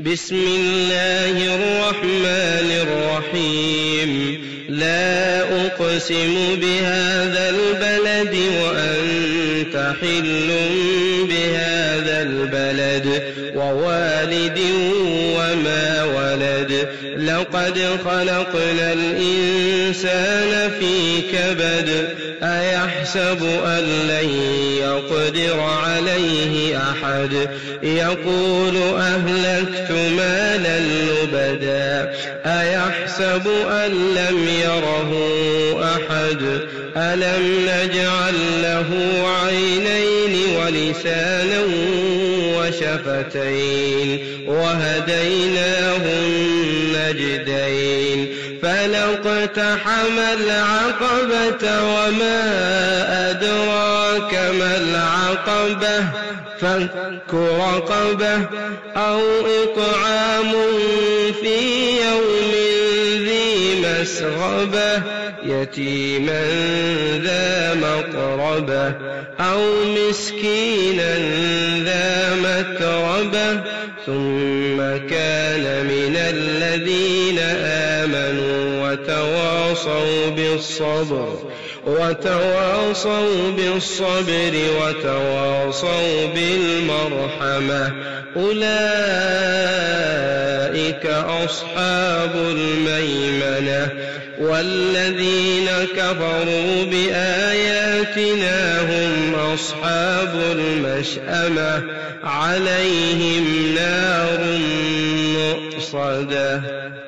بسم الله الرحمن الرحيم لا أقسم بهذا البلد وأنت حل بهذا البلد ووالد وما ولد لقد خلقنا الإنسان في كبد أيحسب أن لن يقدر عليه أحد يقول أهلكت مالا لبدا أيحسب أن لم يره أحد ألم نجعل له عينين ولسانا وشفتين وهديناه النجدين فلاقتحم العقبة وما أدراك ما العقبة فك رقبة أو إطعام في يوم ذي مسغبة يتيما ذا مقربة أو مسكينا ذا متربة ثم كان من الذين آمنوا وتواصوا بالصبر وتواصوا بالمرحمة أولئك أصحاب الميمنة والذين كفروا بآياتنا هم أصحاب المشأمة عليهم نار مؤصدة